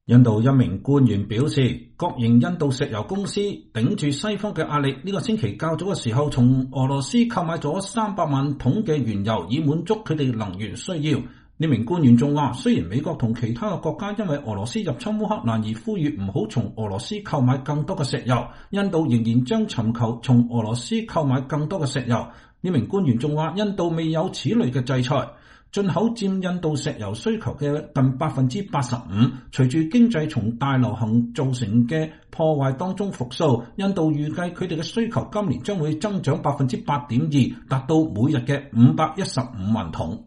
印度一名官員表示，國營印度石油公司頂住西方嘅壓力，呢個星期較早嘅時候從俄羅斯購買咗300萬桶嘅原油，以滿足佢哋能源需要。呢名官員仲話，雖然美國同其他嘅國家因為俄羅斯入侵烏克蘭而呼籲唔好從俄羅斯購買更多嘅石油，印度仍然將尋求從俄羅斯購買更多嘅石油。呢名官員仲話，印度未有此類嘅制裁。進口佔印度石油需求嘅近85%，隨住經濟從大流行造成嘅破壞當中復甦，印度預計佢哋嘅需求今年將會增長8.2%，達到每日嘅515萬桶。